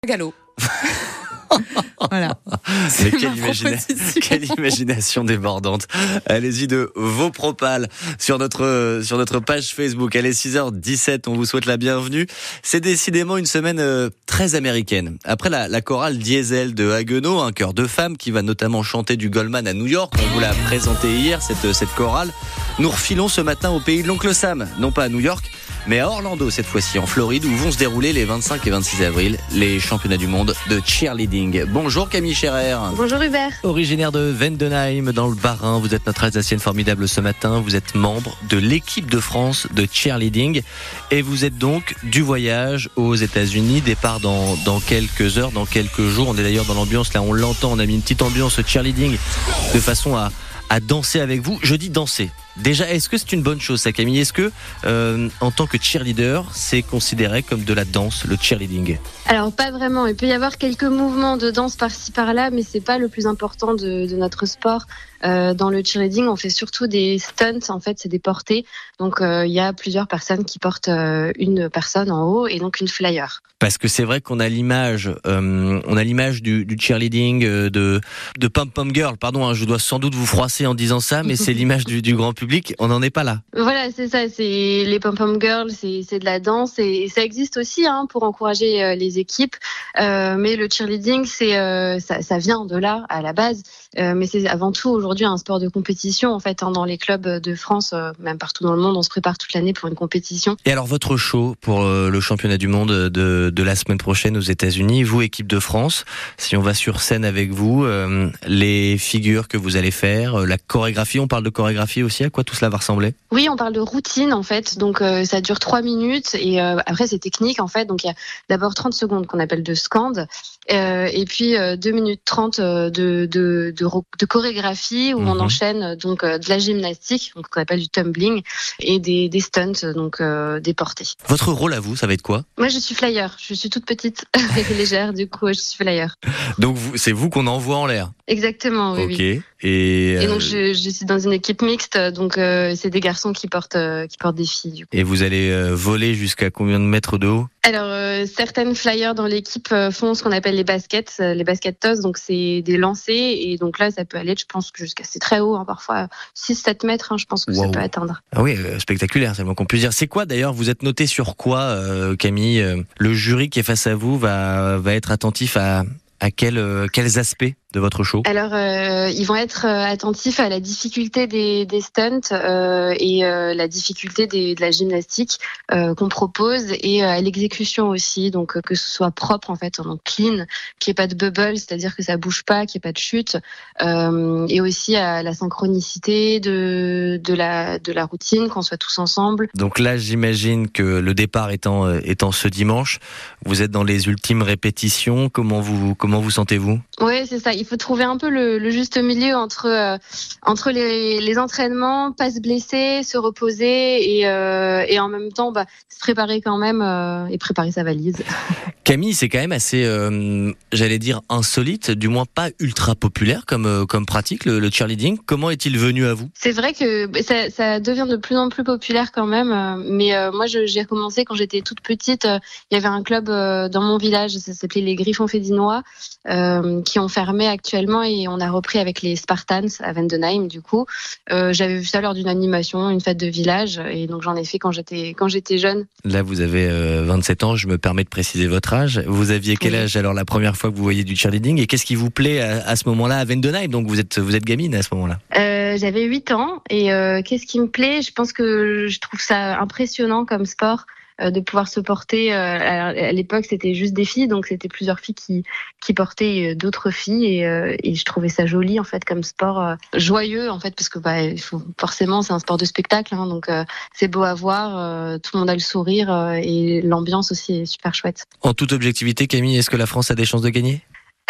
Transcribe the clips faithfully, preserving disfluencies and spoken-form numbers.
Galop. Voilà. Mais quelle, imagina... quelle imagination débordante. Allez-y de Vaupropal sur notre, sur notre page Facebook. Allez, six heures dix-sept, on vous souhaite la bienvenue. C'est décidément une semaine euh, très américaine. Après la, la chorale Diesel de Haguenau, un chœur de femmes qui va notamment chanter du Goldman à New York, on vous l'a présenté hier, cette, cette chorale, nous refilons ce matin au pays de l'oncle Sam. Non pas à New York, mais à Orlando cette fois-ci, en Floride, où vont se dérouler les vingt-cinq et vingt-six avril les championnats du monde de cheerleading. Bonjour Camille Scherer. Bonjour Hubert. Originaire de Vendenheim, dans le Bas-Rhin, vous êtes notre Alsacienne formidable ce matin. Vous êtes membre de l'équipe de France de cheerleading et vous êtes donc du voyage aux États-Unis. Départ dans, dans quelques heures, dans quelques jours. On est d'ailleurs dans l'ambiance, là on l'entend, on a mis une petite ambiance cheerleading de façon à, à danser avec vous. Je dis danser. Déjà, est-ce que c'est une bonne chose, ça, Camille ? Est-ce que, euh, en tant que cheerleader, c'est considéré comme de la danse, le cheerleading ? Alors, pas vraiment. Il peut y avoir quelques mouvements de danse par-ci, par-là, mais c'est pas le plus important de, de notre sport. Euh, dans le cheerleading, on fait surtout des stunts. En fait, c'est des portées. Donc, euh, il y a plusieurs personnes qui portent euh, une personne en haut et donc une flyer. Parce que c'est vrai qu'on a l'image, euh, on a l'image du, du cheerleading, euh, de, de Pom Pom Girl. Pardon, hein, je dois sans doute vous froisser en disant ça, mais c'est l'image du, du grand public. On n'en est pas là. Voilà, c'est ça. C'est les Pom Pom Girls, c'est, c'est de la danse et, et ça existe aussi hein, pour encourager euh, les équipes. Euh, mais le cheerleading, c'est euh, ça, ça vient de là à la base. Euh, mais c'est avant tout aujourd'hui un sport de compétition en fait hein, dans les clubs de France, euh, même partout dans le monde, on se prépare toute l'année pour une compétition. Et alors votre show pour euh, le championnat du monde de, de la semaine prochaine aux États-Unis, vous équipe de France, si on va sur scène avec vous, euh, les figures que vous allez faire, euh, la chorégraphie, on parle de chorégraphie aussi, à quoi tout cela va ressembler ? Oui, on parle de routine en fait, donc euh, ça dure trois minutes et euh, après c'est technique en fait, donc il y a d'abord trente secondes qu'on appelle de scand euh, et puis euh, deux minutes trente de, de, de, de chorégraphie où mmh. on enchaîne donc euh, de la gymnastique, donc qu'on appelle du tumbling et des, des stunts, donc euh, des portées. Votre rôle à vous, ça va être quoi ? Moi je suis flyer, je suis toute petite et légère, du coup je suis flyer. Donc vous, c'est vous qu'on envoie en l'air ? Exactement, oui. Ok. Oui. Et, euh... et donc je, je suis dans une équipe mixte, donc euh, c'est des garçons qui portent euh, qui portent des filles. Du coup. Et vous allez euh, voler jusqu'à combien de mètres de haut ? Alors euh, certaines flyers dans l'équipe euh, font ce qu'on appelle les baskets, euh, les basket toss, donc c'est des lancers et donc là ça peut aller, je pense que jusqu'à c'est très haut, hein, parfois six sept mètres, hein, je pense que wow. ça peut atteindre. Ah oui, euh, spectaculaire, c'est le moins qu'on puisse dire. C'est quoi d'ailleurs ? Vous êtes noté sur quoi, euh, Camille ? Le jury qui est face à vous va va être attentif à à quel, euh, quels aspects de votre show ? Alors, euh, ils vont être attentifs à la difficulté des, des stunts euh, et euh, la difficulté des, de la gymnastique euh, qu'on propose et à l'exécution aussi, donc que ce soit propre en fait, donc clean, qu'il n'y ait pas de bubble, c'est-à-dire que ça bouge pas, qu'il n'y ait pas de chute, euh, et aussi à la synchronicité de de la de la routine, qu'on soit tous ensemble. Donc là, j'imagine que le départ étant étant ce dimanche, vous êtes dans les ultimes répétitions. Comment vous comment vous sentez-vous ? Oui, c'est ça. Il faut trouver un peu le, le juste milieu entre euh, entre les, les entraînements, pas se blesser, se reposer et euh, et en même temps bah, se préparer quand même euh, et préparer sa valise. Camille, c'est quand même assez, euh, j'allais dire insolite, du moins pas ultra populaire comme euh, comme pratique le, le cheerleading. Comment est-il venu à vous ? C'est vrai que ça, ça devient de plus en plus populaire quand même, euh, mais euh, moi je, j'ai commencé quand j'étais toute petite. Euh, il y avait un club euh, dans mon village, ça s'appelait les Griffons Fédinois, euh, qui ont fermé actuellement et on a repris avec les Spartans à Vendenheim. Du coup, euh, j'avais vu ça lors d'une animation, une fête de village, et donc j'en ai fait quand j'étais quand j'étais jeune. Là, vous avez euh, vingt-sept ans. Je me permets de préciser votre âge. Vous aviez quel âge alors la première fois que vous voyez du cheerleading et qu'est-ce qui vous plaît à, à ce moment-là à Vendenheim ? Donc vous êtes vous êtes gamine à ce moment-là. Euh, j'avais huit ans et euh, qu'est-ce qui me plaît ? Je pense que je trouve ça impressionnant comme sport euh, de pouvoir se porter. Euh, à l'époque, c'était juste des filles, donc c'était plusieurs filles qui qui portaient d'autres filles et, euh, et je trouvais ça joli en fait comme sport euh, joyeux en fait parce que bah il faut, forcément c'est un sport de spectacle hein, donc euh, c'est beau à voir, euh, tout le monde a le sourire euh, et l'ambiance aussi est super chouette. En toute objectivité, Camille, est-ce que la France a des chances de gagner ?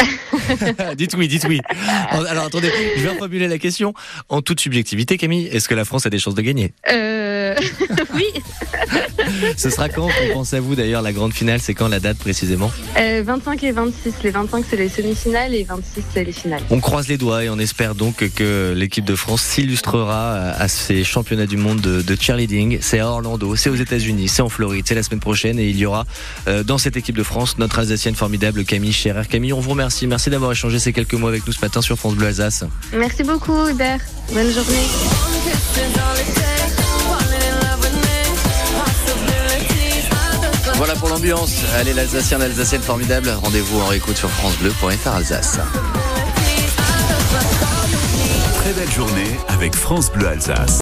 Dites oui, dites oui. Alors attendez, je vais reformuler la question. En toute subjectivité, Camille, est-ce que la France a des chances de gagner ? Euh... Oui. Ce sera quand? On pense à vous d'ailleurs, la grande finale, c'est quand la date précisément? euh, vingt-cinq et vingt-six. Les vingt-cinq, c'est les semi-finales et vingt-six, c'est les finales. On croise les doigts et on espère donc que l'équipe de France s'illustrera à ces championnats du monde de, de cheerleading. C'est à Orlando, c'est aux États-Unis, c'est en Floride, c'est la semaine prochaine et il y aura euh, dans cette équipe de France notre Alsacienne formidable Camille Scherer. Camille, on vous remercie. Merci d'avoir échangé ces quelques mots avec nous ce matin sur France Bleu Alsace. Merci beaucoup, Hubert. Bonne journée. Voilà pour l'ambiance. Allez, l'Alsacien, l'Alsacienne formidable. Rendez-vous en réécoute sur francebleu point f r Alsace. Très belle journée avec France Bleu Alsace.